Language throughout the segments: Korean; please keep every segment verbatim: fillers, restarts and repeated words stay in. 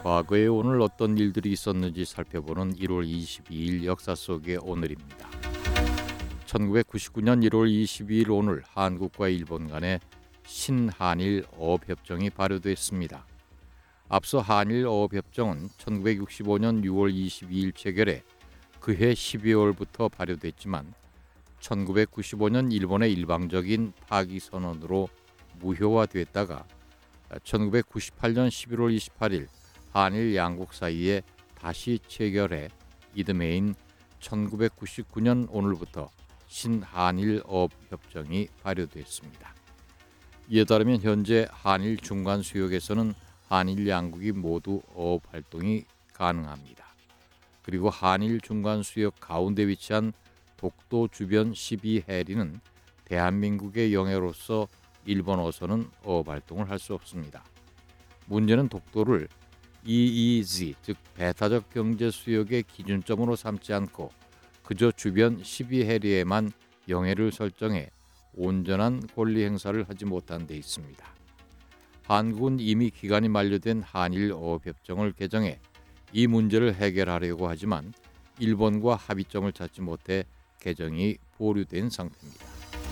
과거에 오늘 어떤 일들이 있었는지 살펴보는 일월 이십이일 역사 속의 오늘입니다. 천구백구십구 년 일월 이십이일 오늘 한국과 일본 간에 신한일 어업협정이 발효됐습니다. 앞서 한일 어업협정은 천구백육십오 년 유월 이십이일 체결해 그해 십이월부터 발효됐지만 천구백구십오 년 일본의 일방적인 파기 선언으로 무효화됐다가 천구백구십팔 년 십일월 이십팔일 한일 양국 사이에 다시 체결해 이듬해인 천구백구십구 년 오늘부터 신한일 어업협정이 발효됐습니다. 이에 따르면 현재 한일 중간 수역에서는 한일 양국이 모두 어업 활동이 가능합니다. 그리고 한일 중간 수역 가운데 위치한 독도 주변 십이 해리는 대한민국의 영해로서 일본어선은 어업 활동을 할 수 없습니다. 문제는 독도를 이이지 즉 배타적 경제 수역의 기준점으로 삼지 않고 그저 주변 십이 해리에만 영해를 설정해 온전한 권리 행사를 하지 못한 데 있습니다. 한국은 이미 기간이 만료된 한일 어업협정을 개정해 이 문제를 해결하려고 하지만 일본과 합의점을 찾지 못해 개정이 보류된 상태입니다.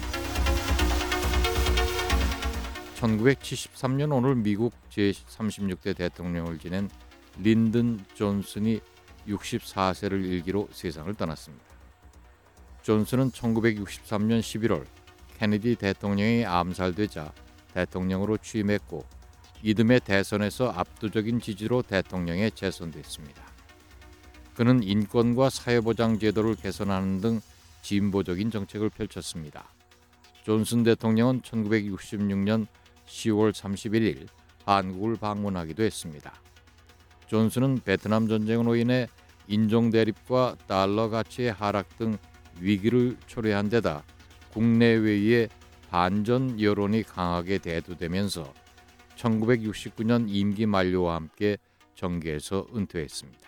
천구백칠십삼 년 오늘 미국 제삼십육 대 대통령을 지낸 린든 존슨이 육십사 세를 일기로 세상을 떠났습니다. 존슨은 천구백육십삼 년 십일월 케네디 대통령이 암살되자 대통령으로 취임했고 이듬해 대선에서 압도적인 지지로 대통령에 재선됐습니다. 그는 인권과 사회보장 제도를 개선하는 등 진보적인 정책을 펼쳤습니다. 존슨 대통령은 천구백육십육 년 시월 삼십일일 한국을 방문하기도 했습니다. 존슨은 베트남 전쟁으로 인해 인종 대립과 달러 가치의 하락 등 위기를 초래한 데다 국내외의 반전 여론이 강하게 대두되면서 천구백육십구 년 임기 만료와 함께 정계에서 은퇴했습니다.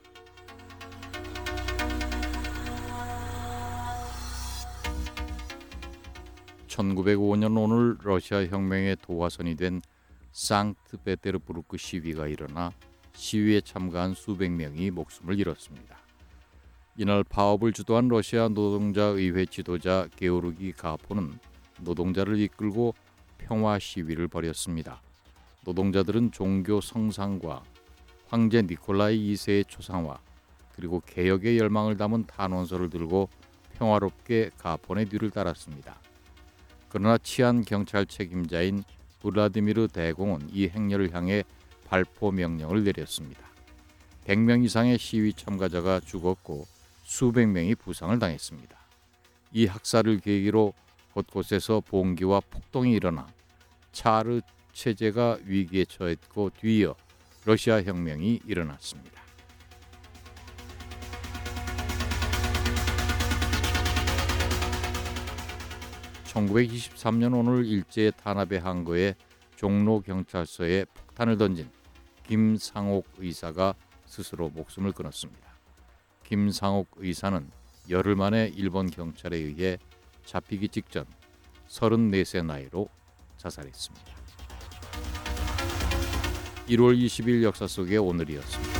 천구백오 년 오늘 러시아 혁명의 도화선이 된 상트페테르부르크 시위가 일어나 시위에 참가한 수백 명이 목숨을 잃었습니다. 이날 파업을 주도한 러시아 노동자의회 지도자 게오르기 가포는 노동자를 이끌고 평화 시위를 벌였습니다. 노동자들은 종교 성상과 황제 니콜라이 이 세의 초상화 그리고 개혁의 열망을 담은 탄원서를 들고 평화롭게 가폰의 뒤를 따랐습니다. 그러나 치안 경찰 책임자인 블라디미르 대공은 이 행렬을 향해 발포 명령을 내렸습니다. 백 명 이상의 시위 참가자가 죽었고 수백 명이 부상을 당했습니다. 이 학살을 계기로 곳곳에서 봉기와 폭동이 일어나 차르 체제가 위기에 처했고 뒤이어 러시아 혁명이 일어났습니다. 천구백이십삼 년 오늘 일제의 탄압에 항거해 종로 경찰서에 폭탄을 던진 김상옥 의사가 스스로 목숨을 끊었습니다. 김상옥 의사는 열흘 만에 일본 경찰에 의해 잡히기 직전 서른네 세 나이로 자살했습니다. 일월 이십일 역사 속의 오늘이었습니다.